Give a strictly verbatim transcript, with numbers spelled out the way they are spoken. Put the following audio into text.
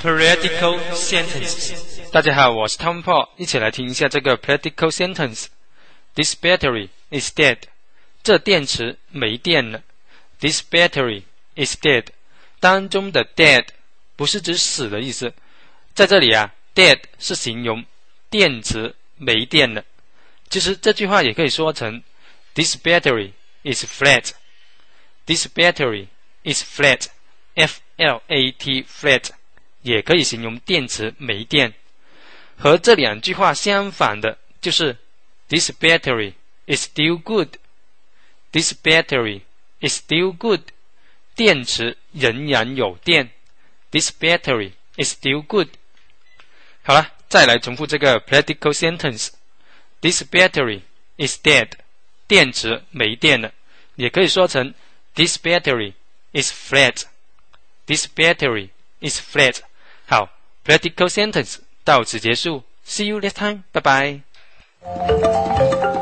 Practical sentences。大家好，我是 Tom Paul， 一起来听一下这个 practical sentence。This battery is dead。这电池没电了。This battery is dead。当中的 dead 不是指死的意思，在这里啊 ，dead 是形容电池没电了。其实这句话也可以说成 This battery is flat。This battery is flat。F L A T flat。也可以形容电池没电。和这两句话相反的就是 This battery is still good。 This battery is still good。 电池仍然有电。 This battery is still good。 好了，再来重复这个 practical sentence。 This battery is dead。 电池没电了。也可以说成 This battery is flat。 This battery is flat。好 ，practical sentence 到此结束。See you next time， 拜拜。